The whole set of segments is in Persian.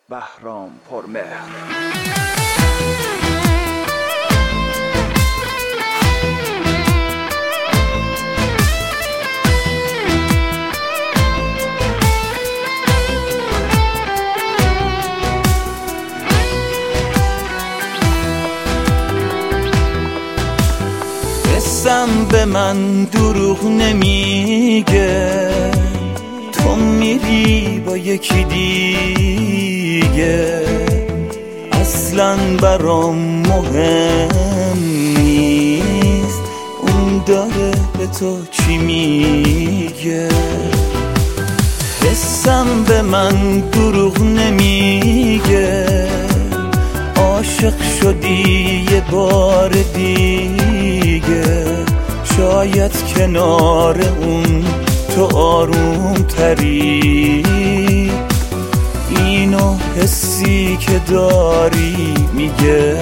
بهرام پرمهر. قسم به من دروغ نمیگه، تو میری با یکی دیگه، اصلاً برام مهم نیست اون داره به تو چی میگه. قسم به من دروغ نمیگه، عاشق شدی یه بار دیگه، شاید کنار اون تو آروم تری، اینو حسی که داری میگه.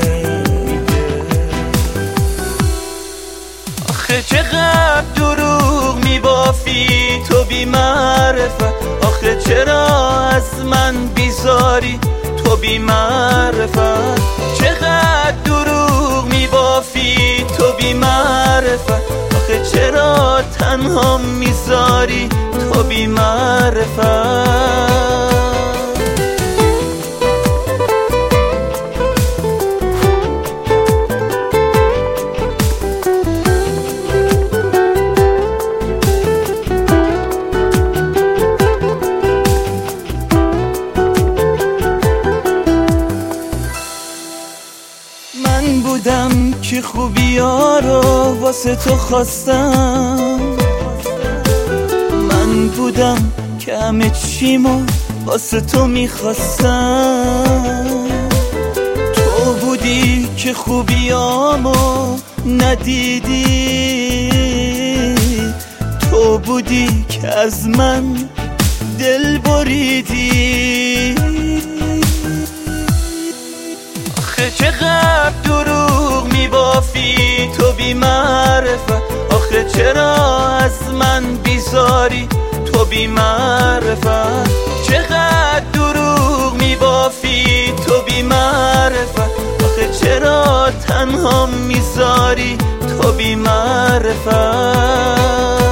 آخه چقدر دروغ میبافی تو بی معرفت، آخه چرا از من بیزاری تو بی معرفت، چقدر دروغ میبافی تو بی معرفت، آخه چرا تنها میذاری تو بی معرفت. من بودم که خوبیا رو واسه تو خواستم، من بودم که همه چیمو واسه تو میخواستم، تو بودی که خوبیامو ندیدی، تو بودی که از من دل بریدی. آخه چقدر دروغ میبافی تو بی معرفت، آخه چرا از من بیزاری تو بی معرفت، چقدر دروغ میبافی تو بی معرفت، آخه چرا تنها میذاری تو بی معرفت.